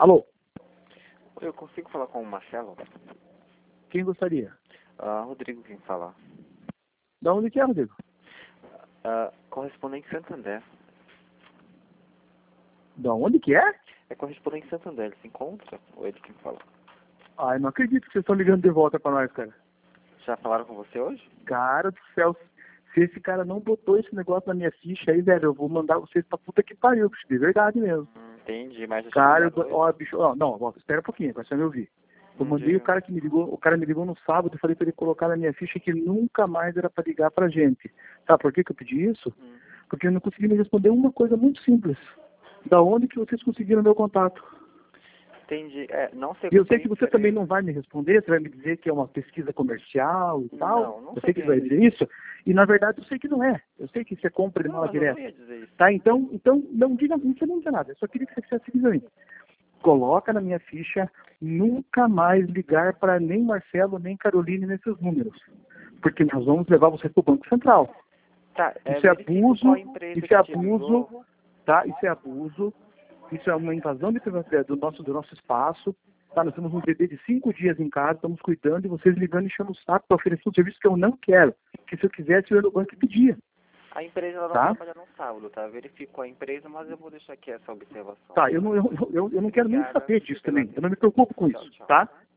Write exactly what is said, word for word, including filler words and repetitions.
Alô? Eu consigo falar com o Marcelo? Quem gostaria? Ah, Rodrigo, quem fala? Da onde que é, Rodrigo? Ah, correspondente Santander. Da onde que é? É correspondente Santander, ele se encontra? Ou ele quem fala? Ai, não acredito que vocês estão ligando de volta pra nós, cara. Já falaram com você hoje? Cara do céu, se esse cara não botou esse negócio na minha ficha aí, velho, eu vou mandar vocês pra puta que pariu, bicho, de verdade mesmo. Hum, entendi, mas já te Cara, ligaram eu- hoje? ó, bicho, ó, não, ó, espera um pouquinho, agora você me ouvir. Eu Hum, mandei o diga. cara que me ligou, o cara me ligou no sábado e falei pra ele colocar na minha ficha que nunca mais era pra ligar pra gente. Sabe por que que eu pedi isso? Hum, Porque eu não consegui me responder uma coisa muito simples. Da onde que vocês conseguiram meu contato? entendi. É, não sei E eu qual sei a que você empresa. também não vai me responder, você vai me dizer que é uma pesquisa comercial e tal. Não, não Eu sei sei que quem você vai é. dizer isso. E na verdade eu sei que não é. Eu sei que você compra de Não, mala mas eu não direta. ia dizer isso. Tá? Então, então não diga, não precisa nem dizer nada. Eu só queria que você fizesse isso aí. Coloca na minha ficha nunca mais ligar para nem Marcelo, nem Caroline nesses números. Porque nós vamos levar você para o Banco Central. Tá, é, Isso é verifica abuso, qual empresa isso é que te abuso, ligou. tá? Isso é abuso, isso é uma invasão de privacidade do nosso, do nosso espaço. Tá? Nós temos um bebê de cinco dias em casa, estamos cuidando, e vocês ligando e enchendo o saco para oferecer um serviço que eu não quero. Que se eu quisesse, eu ia no banco e pedia. A empresa ela não Tá? trabalha no sábado, tá? Verifico a empresa, mas eu vou deixar aqui essa observação. Tá, eu não, eu, eu, eu não quero nem Obrigada saber disso pela também. Eu não me preocupo com Tchau, isso, tchau. tá?